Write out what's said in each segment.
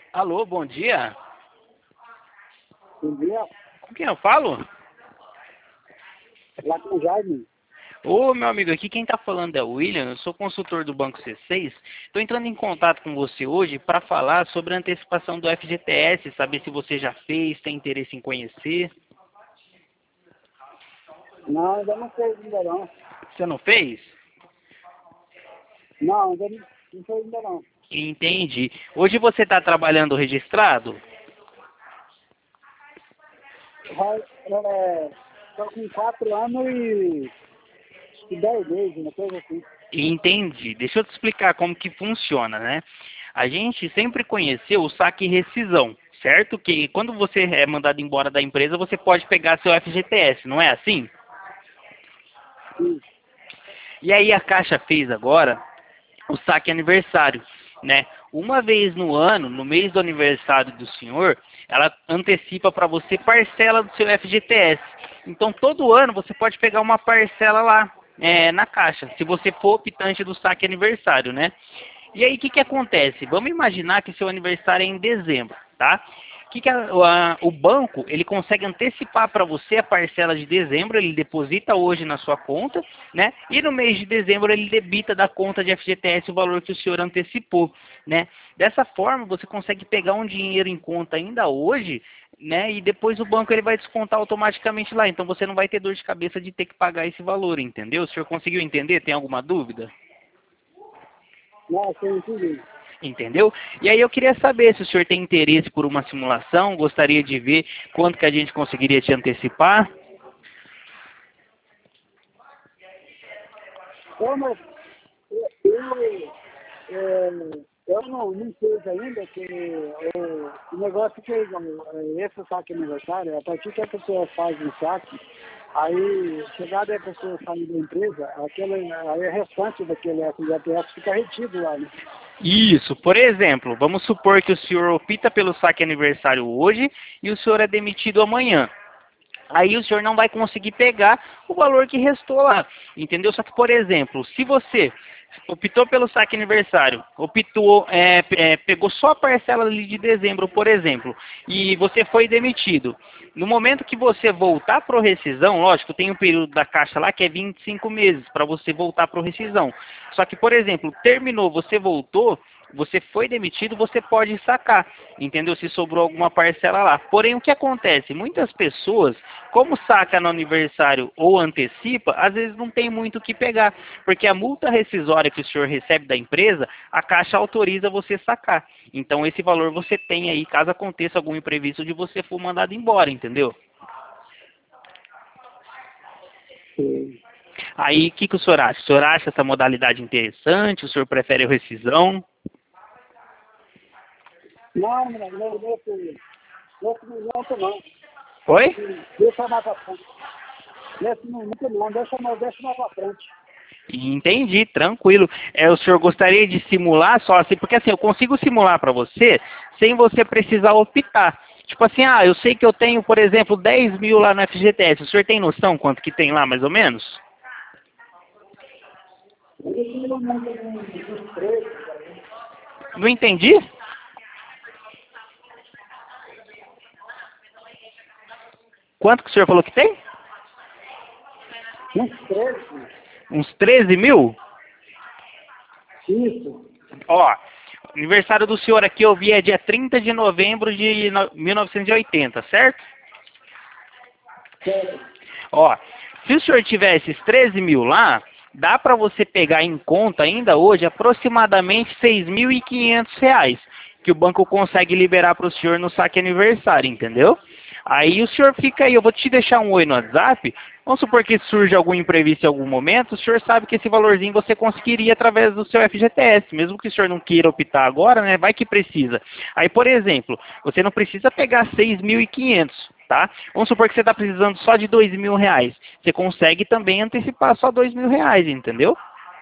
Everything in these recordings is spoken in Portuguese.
Alô, bom dia. Bom dia, Com quem eu falo? lá com o Jaime. Ô, meu amigo, aqui quem tá falando é o William, eu sou consultor do Banco C6. Estou entrando em contato com você hoje para falar sobre a antecipação do FGTS, saber se você já fez, tem interesse em conhecer. Não, ainda não fez ainda não. Você não fez? Não, ainda não fez ainda não. Entendi. Hoje você está trabalhando registrado? Estou com 4 anos e 10 meses, uma coisa assim. Entendi. Deixa eu te explicar como que funciona, né? A gente sempre conheceu o saque e rescisão, certo? Que quando você é mandado embora da empresa, você pode pegar seu FGTS, não é assim? Sim, E aí a Caixa fez agora o saque aniversário, né? Uma vez no ano, no mês do aniversário do senhor, ela antecipa para você parcela do seu FGTS. Então todo ano você pode pegar uma parcela lá na Caixa, se você for optante do saque aniversário, né? E aí, o que que acontece? Vamos imaginar que seu aniversário é em dezembro, tá? O banco, ele consegue antecipar para você a parcela de dezembro, ele deposita hoje na sua conta, né? E no mês de dezembro ele debita da conta de FGTS o valor que o senhor antecipou, né? Dessa forma, você consegue pegar um dinheiro em conta ainda hoje, né? E depois o banco ele vai descontar automaticamente lá. Então você não vai ter dor de cabeça de ter que pagar esse valor, entendeu? O senhor conseguiu entender? Tem alguma dúvida? não, sim, entendi. Entendeu? E aí eu queria saber se o senhor tem interesse por uma simulação, gostaria de ver quanto que a gente conseguiria te antecipar. Então, mas eu não fiz ainda, que o negócio que esse saque aniversário, a partir que a pessoa faz um saque, aí, chegada a pessoa sair da empresa, aí o restante daquele FGTS fica retido lá, né? Isso, por exemplo, vamos supor que o senhor opta pelo saque aniversário hoje e o senhor é demitido amanhã. Aí o senhor não vai conseguir pegar o valor que restou lá, entendeu? Só que, por exemplo, se você optou pelo saque aniversário, pegou só a parcela ali de dezembro, por exemplo, e você foi demitido. No momento que você voltar para o rescisão, lógico, tem um período da caixa lá que é 25 meses para você voltar para o rescisão. Só que, por exemplo, terminou, você voltou, você foi demitido, você pode sacar, entendeu? Se sobrou alguma parcela lá. Porém, o que acontece? Muitas pessoas, como saca no aniversário ou antecipa, às vezes não tem muito o que pegar, porque a multa rescisória que o senhor recebe da empresa, a Caixa autoriza você sacar. Então, esse valor você tem aí, caso aconteça algum imprevisto de você for mandado embora, entendeu? Sim. Aí, o que, que o senhor acha? O senhor acha essa modalidade interessante? O senhor prefere a rescisão? Não, nesse momento não. Oi? Deixa mais pra frente. Nesse momento não, deixa mais pra frente. Entendi, tranquilo. O senhor gostaria de simular só assim, porque assim, eu consigo simular para você sem você precisar optar. Tipo assim, eu sei que eu tenho, por exemplo, 10 mil lá no FGTS. O senhor tem noção quanto que tem lá, mais ou menos? Não entendi? Quanto que o senhor falou que tem? Uns 13, Uns 13 mil? isso. Ó, aniversário do senhor aqui eu vi é dia 30 de novembro de 1980, certo? É, Ó, se o senhor tiver esses 13 mil lá, dá para você pegar em conta ainda hoje aproximadamente 6.500 reais, que o banco consegue liberar para o senhor no saque aniversário, entendeu? Aí o senhor fica aí, eu vou te deixar um oi no WhatsApp. Vamos supor que surge algum imprevisto em algum momento, o senhor sabe que esse valorzinho você conseguiria através do seu FGTS, mesmo que o senhor não queira optar agora, né? Vai que precisa. Aí, por exemplo, você não precisa pegar 6.500, tá? Vamos supor que você está precisando só de 2.000 reais. Você consegue também antecipar só 2.000 reais, entendeu?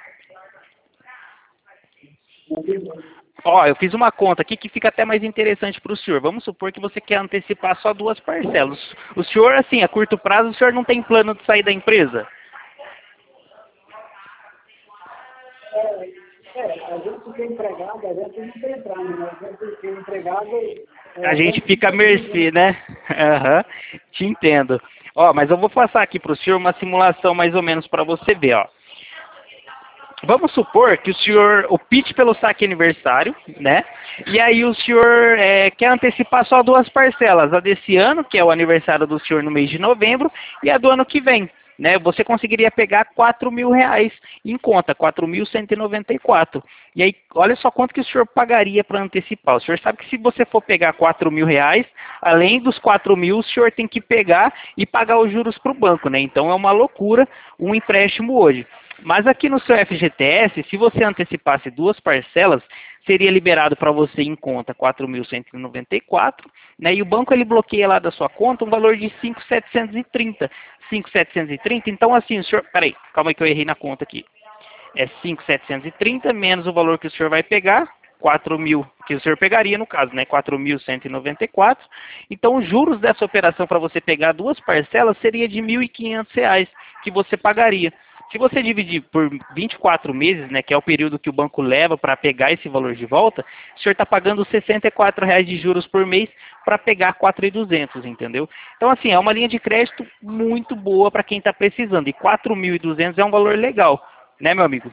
Ó, eu fiz uma conta aqui que fica até mais interessante para o senhor. Vamos supor que você quer antecipar só duas parcelas. O senhor, assim, a curto prazo, o senhor não tem plano de sair da empresa? A gente que é empregado, a gente não tem entrando, né? A gente que é empregado... A gente fica à mercê, né? Aham, te entendo. Ó, mas eu vou passar aqui para o senhor uma simulação mais ou menos para você ver, ó. Vamos supor que o senhor opte pelo saque aniversário, né? E aí o senhor quer antecipar só duas parcelas, a desse ano, que é o aniversário do senhor no mês de novembro, e a do ano que vem, né? Você conseguiria pegar R$ 4.000 em conta, 4.194. E aí, olha só quanto que o senhor pagaria para antecipar. O senhor sabe que se você for pegar R$ 4.000, além dos 4.000, o senhor tem que pegar e pagar os juros para o banco, né? Então é uma loucura um empréstimo hoje. Mas aqui no seu FGTS, se você antecipasse duas parcelas, seria liberado para você em conta 4.194, né? E o banco ele bloqueia lá da sua conta um valor de 5.730. 5.730, então assim, o senhor... Peraí, calma aí que eu errei na conta aqui. É 5.730 menos o valor que o senhor vai pegar, 4.000 que o senhor pegaria no caso, né? 4.194. Então os juros dessa operação para você pegar duas parcelas seria de R$ 1.500 que você pagaria. Se você dividir por 24 meses, né, que é o período que o banco leva para pegar esse valor de volta, o senhor está pagando R$ 64 de juros por mês para pegar 4.200, entendeu? Então, assim, é uma linha de crédito muito boa para quem está precisando. E 4.200 é um valor legal, né, meu amigo?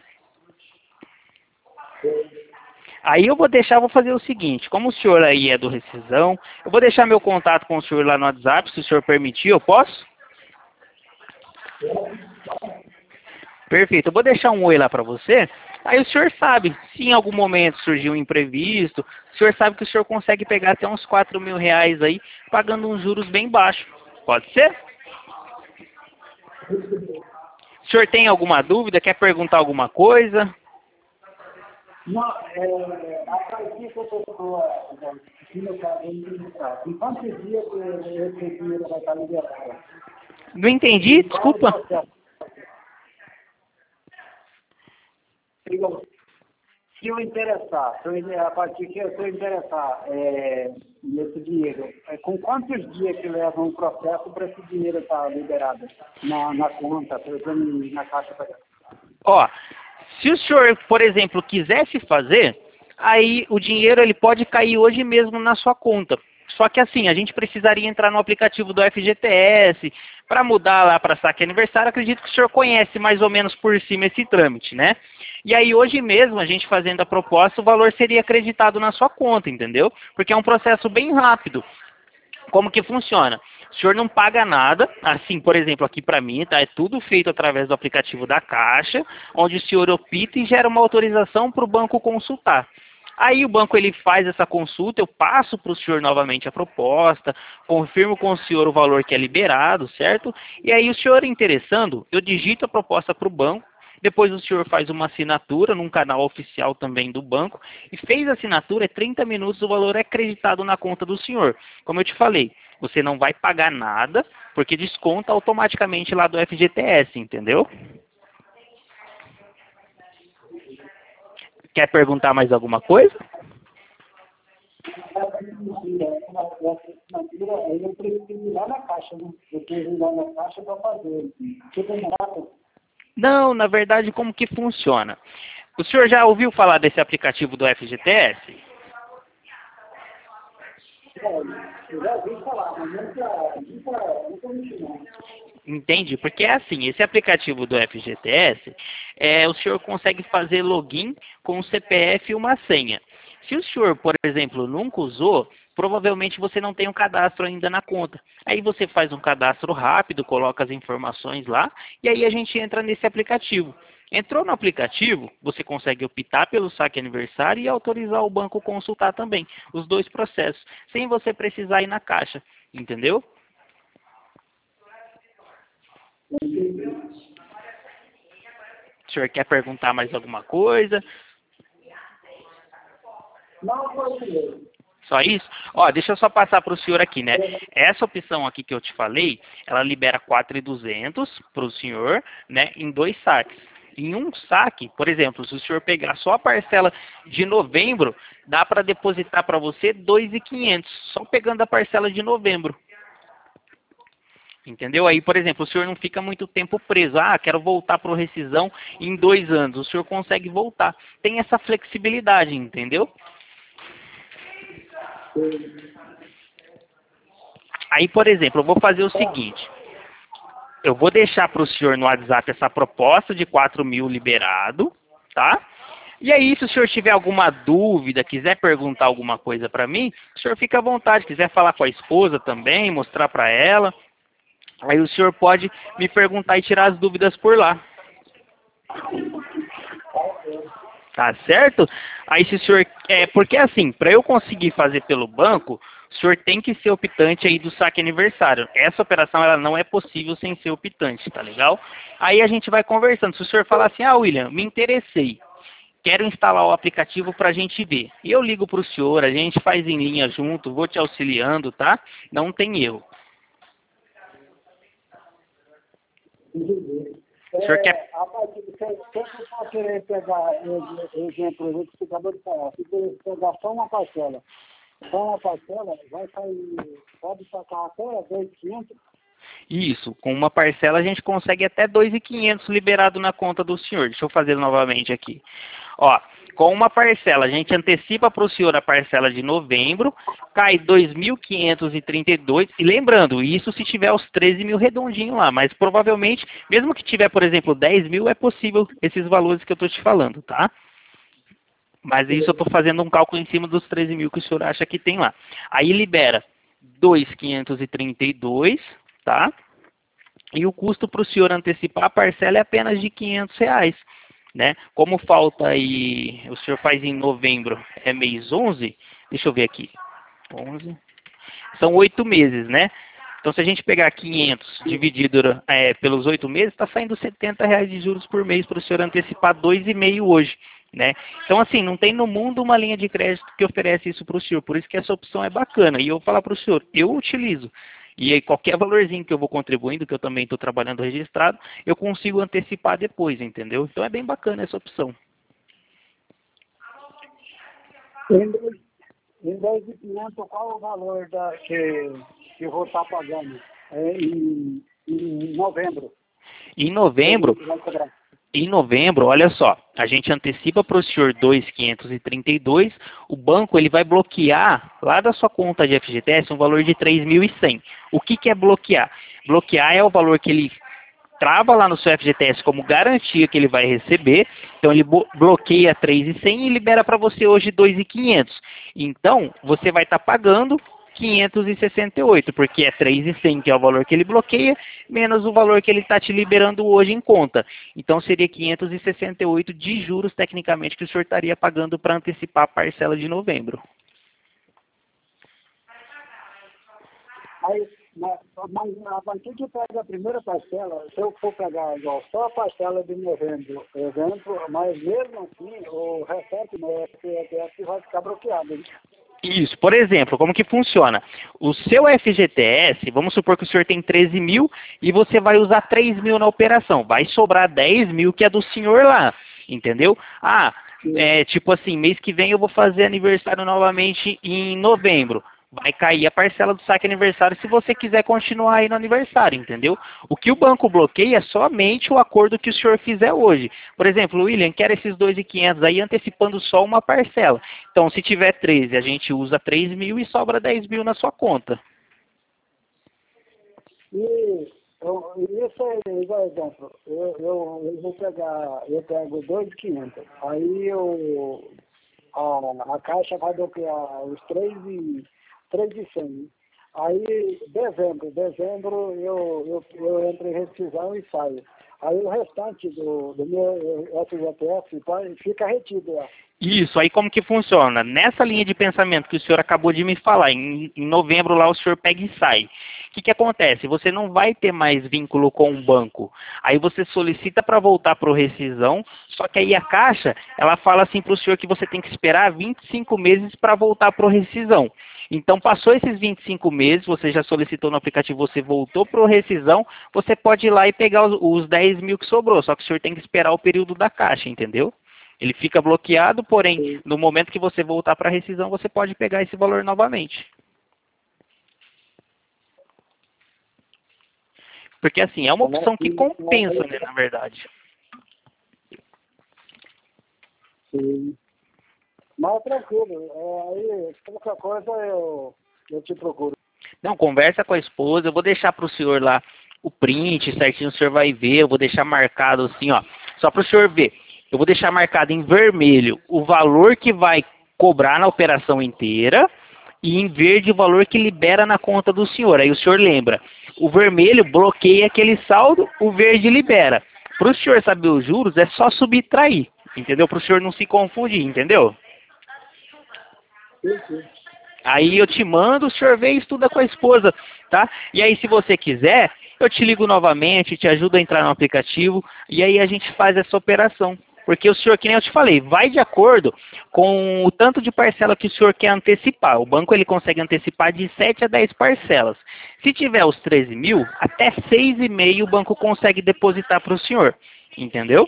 Aí eu vou fazer o seguinte, como o senhor aí é do Rescisão, eu vou deixar meu contato com o senhor lá no WhatsApp, se o senhor permitir, eu posso? Perfeito, eu vou deixar um oi lá para você, aí o senhor sabe, se em algum momento surgiu um imprevisto, o senhor sabe que o senhor consegue pegar até uns R$ 4.000 aí, pagando uns juros bem baixos. Pode ser? O senhor tem alguma dúvida, quer perguntar alguma coisa? Não, a partir que eu estou aqui no caso, em quantos dias esse dinheiro vai estar liberado? Não entendi, desculpa. Se eu interessar, a partir que eu interessar nesse dinheiro, com quantos dias que leva um processo para esse dinheiro estar liberado na conta, na caixa? Ó, se o senhor, por exemplo, quisesse fazer, aí o dinheiro ele pode cair hoje mesmo na sua conta. Só que assim, a gente precisaria entrar no aplicativo do FGTS para mudar lá para saque aniversário. Acredito que o senhor conhece mais ou menos por cima esse trâmite, né? E aí hoje mesmo, a gente fazendo a proposta, o valor seria acreditado na sua conta, entendeu? Porque é um processo bem rápido. Como que funciona? O senhor não paga nada, assim, por exemplo, aqui para mim, tá? É tudo feito através do aplicativo da Caixa, onde o senhor opta e gera uma autorização para o banco consultar. Aí o banco ele faz essa consulta, eu passo para o senhor novamente a proposta, confirmo com o senhor o valor que é liberado, certo? E aí o senhor interessando, eu digito a proposta para o banco, depois o senhor faz uma assinatura num canal oficial também do banco, e fez a assinatura, é 30 minutos, o valor é acreditado na conta do senhor. Como eu te falei, você não vai pagar nada, porque desconta automaticamente lá do FGTS, entendeu? Quer perguntar mais alguma coisa? Eu preciso ir lá na caixa, né? Eu preciso ir lá na caixa para fazer. Não, na verdade, como que funciona? O senhor já ouviu falar desse aplicativo do FGTS? Eu já ouvi falar, mas nunca me ensinou. Entende? Porque é assim, esse aplicativo do FGTS, o senhor consegue fazer login com o CPF e uma senha. Se o senhor, por exemplo, nunca usou, provavelmente você não tem um cadastro ainda na conta. Aí você faz um cadastro rápido, coloca as informações lá, e aí a gente entra nesse aplicativo. Entrou no aplicativo, você consegue optar pelo saque aniversário e autorizar o banco a consultar também. Os dois processos, sem você precisar ir na caixa, entendeu? O senhor quer perguntar mais alguma coisa? Não, foi Só isso? Ó, deixa eu só passar para o senhor aqui, né? Essa opção aqui que eu te falei, ela libera 4.200 para o senhor, né? Em 2 saques. Em um saque, por exemplo, se o senhor pegar só a parcela de novembro, dá para depositar para você 2.500, só pegando a parcela de novembro. Entendeu? Aí, por exemplo, o senhor não fica muito tempo preso. Ah, quero voltar para o rescisão em 2 anos. O senhor consegue voltar. Tem essa flexibilidade, entendeu? Aí, por exemplo, eu vou fazer o seguinte. Eu vou deixar para o senhor no WhatsApp essa proposta de 4.000 liberado, tá? E aí, se o senhor tiver alguma dúvida, quiser perguntar alguma coisa para mim, o senhor fica à vontade. Quiser falar com a esposa também, mostrar para ela. Aí o senhor pode me perguntar e tirar as dúvidas por lá. Tá certo? Aí se o senhor... porque assim, para eu conseguir fazer pelo banco, o senhor tem que ser optante aí do saque aniversário. Essa operação ela não é possível sem ser optante, tá legal? Aí a gente vai conversando. Se o senhor falar assim, ah, William, me interessei. Quero instalar o aplicativo para a gente ver. E eu ligo para o senhor, a gente faz em linha junto, vou te auxiliando, tá? Não tem erro. O senhor quer... Rapaz, se eu for querer pegar, exemplo, o que você acabou de falar, se você pegar só uma parcela, vai sair, pode sacar até 2.500. Isso, com uma parcela a gente consegue até 2.500 liberado na conta do senhor. Deixa eu fazer novamente aqui. Ó, com uma parcela, a gente antecipa para o senhor a parcela de novembro, cai 2.532, e lembrando, isso se tiver os 13.000 redondinho lá, mas provavelmente, mesmo que tiver, por exemplo, 10.000, é possível esses valores que eu estou te falando, tá? Mas isso eu estou fazendo um cálculo em cima dos 13.000 que o senhor acha que tem lá. Aí libera 2.532, tá? E o custo para o senhor antecipar a parcela é apenas de R$ 500, né? Como falta aí, o senhor faz em novembro, é mês 11, deixa eu ver aqui, 11, são 8 meses, né? Então se a gente pegar 500 dividido pelos 8 meses, está saindo R$ 70 de juros por mês para o senhor antecipar 2,5 hoje, né? Então assim, não tem no mundo uma linha de crédito que oferece isso para o senhor, por isso que essa opção é bacana. E eu vou falar para o senhor, eu utilizo. E aí qualquer valorzinho que eu vou contribuindo, que eu também estou trabalhando registrado, eu consigo antecipar depois, entendeu? Então é bem bacana essa opção. Em 2.500, qual o valor que eu vou estar pagando em novembro? Em novembro, olha só, a gente antecipa para o senhor 2.532, o banco ele vai bloquear lá da sua conta de FGTS um valor de 3.100. O que é bloquear? Bloquear é o valor que ele trava lá no seu FGTS como garantia que ele vai receber, então ele bloqueia 3.100 e libera para você hoje 2.500. Então, você vai estar pagando 568, porque é 3.100 que é o valor que ele bloqueia, menos o valor que ele está te liberando hoje em conta. Então seria 568 de juros, tecnicamente, que o senhor estaria pagando para antecipar a parcela de novembro. Mas a partir que pega a primeira parcela, se eu for pegar igual só a parcela de novembro, exemplo, mas mesmo assim o restante no FGTS vai ficar bloqueado, hein? Isso, por exemplo, como que funciona? O seu FGTS, vamos supor que o senhor tem 13.000 e você vai usar 3.000 na operação. Vai sobrar 10.000 que é do senhor lá, entendeu? Ah, tipo assim, mês que vem eu vou fazer aniversário novamente em novembro. Vai cair a parcela do saque aniversário se você quiser continuar aí no aniversário, entendeu? O que o banco bloqueia é somente o acordo que o senhor fizer hoje. Por exemplo, William, quer esses 2.500 aí antecipando só uma parcela. Então, se tiver 13, a gente usa 3.000 e sobra 10.000 na sua conta. Isso é igual exemplo. Eu vou pegar, eu pego 2.500. Aí a Caixa vai bloquear os 3.100. Aí, dezembro eu entro em rescisão e saio. Aí o restante do meu FGTS fica retido lá. Isso, aí como que funciona? Nessa linha de pensamento que o senhor acabou de me falar, em novembro lá o senhor pega e sai. O que acontece? Você não vai ter mais vínculo com o banco. Aí você solicita para voltar para o rescisão, só que aí a Caixa, ela fala assim para o senhor que você tem que esperar 25 meses para voltar para o rescisão. Então passou esses 25 meses, você já solicitou no aplicativo, você voltou para o rescisão, você pode ir lá e pegar os 10.000 que sobrou, só que o senhor tem que esperar o período da Caixa, entendeu? Ele fica bloqueado, porém, no momento que você voltar para a rescisão, você pode pegar esse valor novamente. Porque assim, é uma opção que compensa, né, na verdade. Sim. Mas tranquilo, aí qualquer coisa eu te procuro. Não, conversa com a esposa, eu vou deixar para o senhor lá o print certinho, o senhor vai ver, eu vou deixar marcado assim, ó, só para o senhor ver. Eu vou deixar marcado em vermelho o valor que vai cobrar na operação inteira e em verde o valor que libera na conta do senhor. Aí o senhor lembra, o vermelho bloqueia aquele saldo, o verde libera. Para o senhor saber os juros, é só subtrair, entendeu? Para o senhor não se confundir, entendeu? Sim, sim. Aí eu te mando, o senhor vê e estuda com a esposa, tá? E aí se você quiser, eu te ligo novamente, te ajudo a entrar no aplicativo e aí a gente faz essa operação. Porque o senhor, que nem eu te falei, vai de acordo com o tanto de parcela que o senhor quer antecipar. O banco ele consegue antecipar de 7 a 10 parcelas. Se tiver os 13 mil, até 6,5 o banco consegue depositar para o senhor. Entendeu?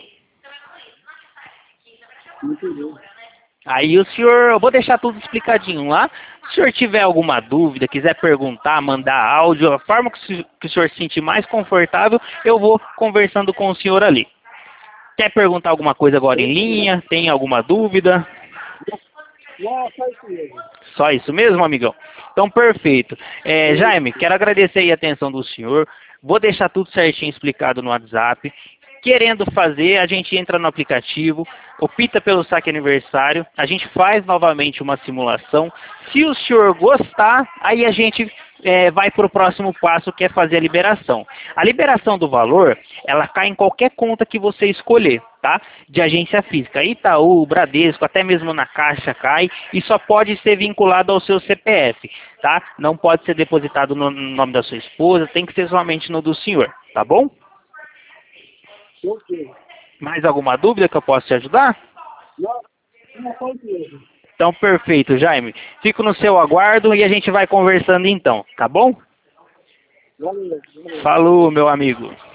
Entendi. Aí o senhor, eu vou deixar tudo explicadinho lá. Se o senhor tiver alguma dúvida, quiser perguntar, mandar áudio, a forma que o senhor se sentir mais confortável, eu vou conversando com o senhor ali. Quer perguntar alguma coisa agora em linha? Tem alguma dúvida? Não, só isso mesmo. Só isso mesmo, amigão? Então, perfeito. Jaime, quero agradecer aí a atenção do senhor. Vou deixar tudo certinho explicado no WhatsApp. Querendo fazer, a gente entra no aplicativo, opta pelo saque aniversário, a gente faz novamente uma simulação. Se o senhor gostar, aí a gente vai para o próximo passo, que é fazer a liberação. A liberação do valor, ela cai em qualquer conta que você escolher, tá? De agência física, Itaú, Bradesco, até mesmo na Caixa cai, e só pode ser vinculado ao seu CPF, tá? Não pode ser depositado no nome da sua esposa, tem que ser somente no do senhor, tá bom? Ok. Mais alguma dúvida que eu possa te ajudar? Não, não foi mesmo. Então, perfeito, Jaime. Fico no seu aguardo e a gente vai conversando então, tá bom? Valeu, valeu. Falou, meu amigo.